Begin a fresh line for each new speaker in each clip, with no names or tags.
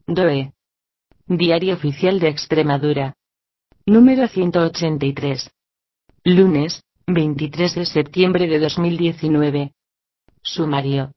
DOE. Diario Oficial de Extremadura. Número 183. Lunes, 23 de septiembre de 2019. Sumario.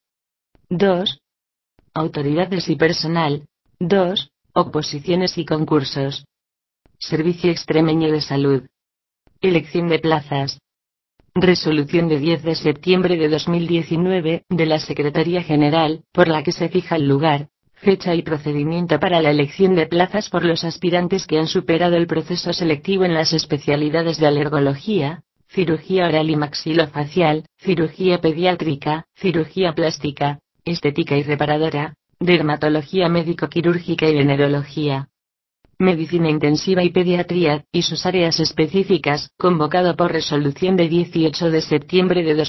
2. Autoridades y personal. 2. Oposiciones y concursos. Servicio Extremeño de Salud. Elección de plazas. Resolución de 10 de septiembre de 2019 de la Secretaría General, por la que se fija el lugar, fecha y procedimiento para la elección de plazas por los aspirantes que han superado el proceso selectivo en las especialidades de alergología, cirugía oral y maxilofacial, cirugía pediátrica, cirugía plástica, estética y reparadora, dermatología médico-quirúrgica y venerología, medicina intensiva y pediatría, y sus áreas específicas, convocado por resolución de 18 de septiembre de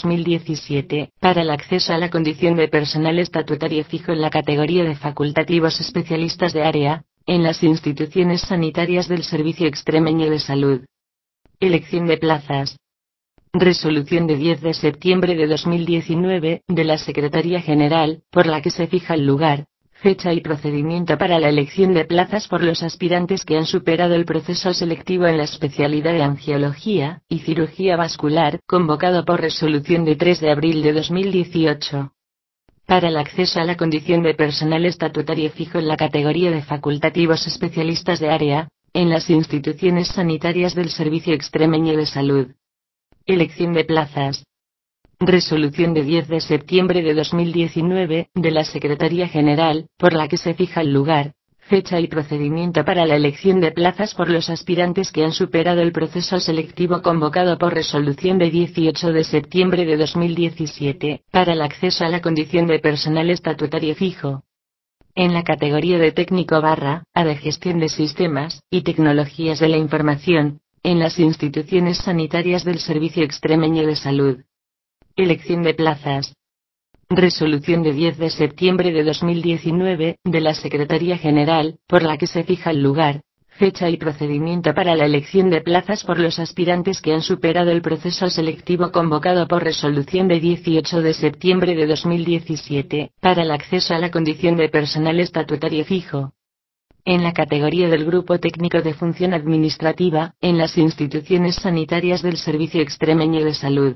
2017, para el acceso a la condición de personal estatutario fijo en la categoría de facultativos especialistas de área, en las instituciones sanitarias del Servicio Extremeño de Salud. Elección de plazas. Resolución de 10 de septiembre de 2019, de la Secretaría General, por la que se fija el lugar, fecha y procedimiento para la elección de plazas por los aspirantes que han superado el proceso selectivo en la especialidad de angiología y cirugía vascular, convocado por resolución de 3 de abril de 2018. Para el acceso a la condición de personal estatutario fijo en la categoría de facultativos especialistas de área, en las instituciones sanitarias del Servicio Extremeño de Salud. Elección de plazas. Resolución de 10 de septiembre de 2019, de la Secretaría General, por la que se fija el lugar, fecha y procedimiento para la elección de plazas por los aspirantes que han superado el proceso selectivo convocado por resolución de 18 de septiembre de 2017, para el acceso a la condición de personal estatutario fijo. En la categoría de técnico /A de gestión de sistemas y tecnologías de la información, en las instituciones sanitarias del Servicio Extremeño de Salud. Elección de plazas. Resolución de 10 de septiembre de 2019, de la Secretaría General, por la que se fija el lugar, fecha y procedimiento para la elección de plazas por los aspirantes que han superado el proceso selectivo convocado por resolución de 18 de septiembre de 2017, para el acceso a la condición de personal estatutario fijo. En la categoría del Grupo Técnico de Función Administrativa, en las instituciones sanitarias del Servicio Extremeño de Salud.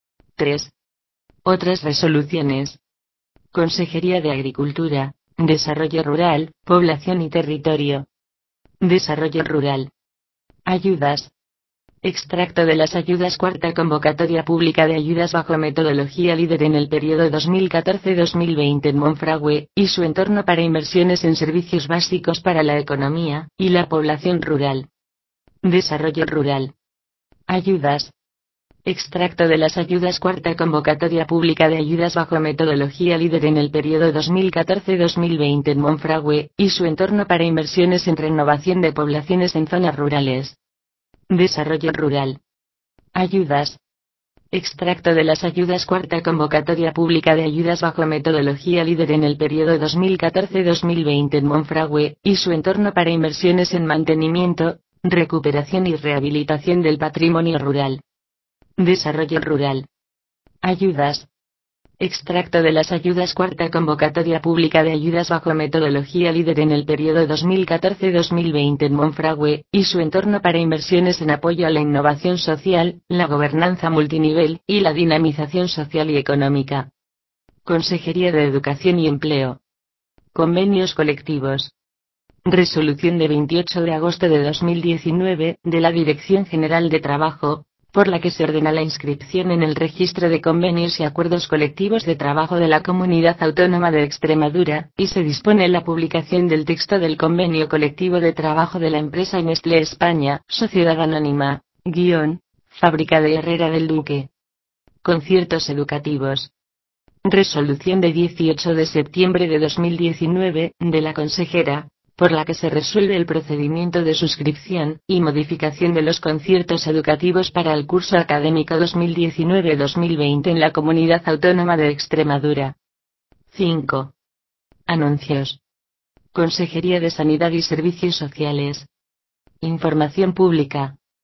3. Otras resoluciones. Consejería de Agricultura, Desarrollo Rural, Población y Territorio. Desarrollo Rural. Ayudas. Extracto de las ayudas. Cuarta convocatoria pública de ayudas bajo metodología líder en el periodo 2014-2020 en Monfragüe y su entorno para inversiones en servicios básicos para la economía y la población rural. Desarrollo Rural. Ayudas. Extracto de las ayudas. Cuarta convocatoria pública de ayudas bajo metodología líder en el periodo 2014-2020 en Monfragüe y su entorno para inversiones en renovación de poblaciones en zonas rurales. Desarrollo Rural. Ayudas. Extracto de las ayudas. Cuarta convocatoria pública de ayudas bajo metodología líder en el periodo 2014-2020 en Monfragüe y su entorno para inversiones en mantenimiento, recuperación y rehabilitación del patrimonio rural. Desarrollo Rural. Ayudas. Extracto de las ayudas. Cuarta convocatoria pública de ayudas bajo metodología líder en el periodo 2014-2020 en Monfragüe y su entorno para inversiones en apoyo a la innovación social, la gobernanza multinivel y la dinamización social y económica. Consejería de Educación y Empleo. Convenios colectivos. Resolución de 28 de agosto de 2019 de la Dirección General de Trabajo, por la que se ordena la inscripción en el Registro de Convenios y Acuerdos Colectivos de Trabajo de la Comunidad Autónoma de Extremadura, y se dispone la publicación del texto del Convenio Colectivo de Trabajo de la empresa Nestlé España, Sociedad Anónima, Fábrica de Herrera del Duque. Conciertos educativos. Resolución de 18 de septiembre de 2019, de la consejera, por la que se resuelve el procedimiento de suscripción y modificación de los conciertos educativos para el curso académico 2019-2020 en la Comunidad Autónoma de Extremadura. 5. Anuncios. Consejería de Sanidad y Servicios Sociales. Información pública.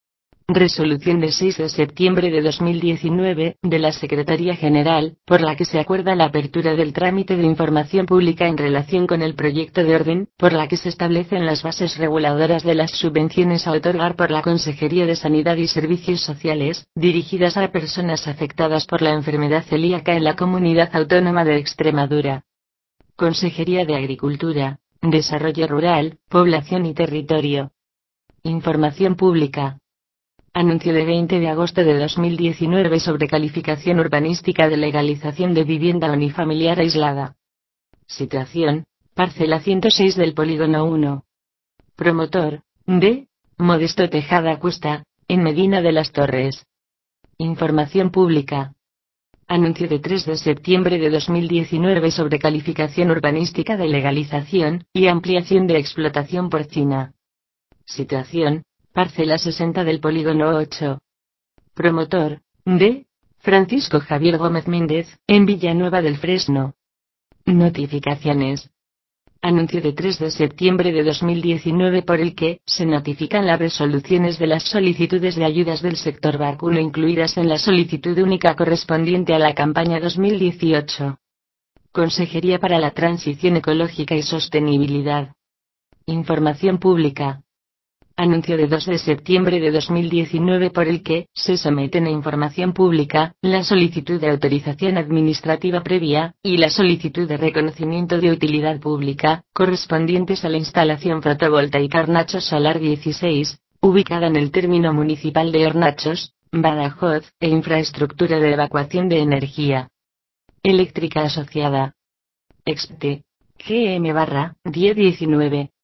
Resolución de 6 de septiembre de 2019, de la Secretaría General, por la que se acuerda la apertura del trámite de información pública en relación con el proyecto de orden, por la que se establecen las bases reguladoras de las subvenciones a otorgar por la Consejería de Sanidad y Servicios Sociales, dirigidas a personas afectadas por la enfermedad celíaca en la Comunidad Autónoma de Extremadura. Consejería de Agricultura, Desarrollo Rural, Población y Territorio. Información pública. Anuncio de 20 de agosto de 2019 sobre calificación urbanística de legalización de vivienda unifamiliar aislada. Situación: parcela 106 del polígono 1. Promotor: D. Modesto Tejada Cuesta, en Medina de las Torres. Información pública. Anuncio de 3 de septiembre de 2019 sobre calificación urbanística de legalización y ampliación de explotación porcina. Situación: parcela 60 del polígono 8. Promotor: D. Francisco Javier Gómez Méndez, en Villanueva del Fresno. Notificaciones. Anuncio de 3 de septiembre de 2019 por el que se notifican las resoluciones de las solicitudes de ayudas del sector vacuno incluidas en la solicitud única correspondiente a la campaña 2018. Consejería para la Transición Ecológica y Sostenibilidad. Información pública. Anuncio de 2 de septiembre de 2019 por el que se someten a información pública la solicitud de autorización administrativa previa y la solicitud de reconocimiento de utilidad pública correspondientes a la instalación fotovoltaica Hornachos Solar 16, ubicada en el término municipal de Hornachos, Badajoz, e infraestructura de evacuación de energía eléctrica asociada. Expte. GM/1019.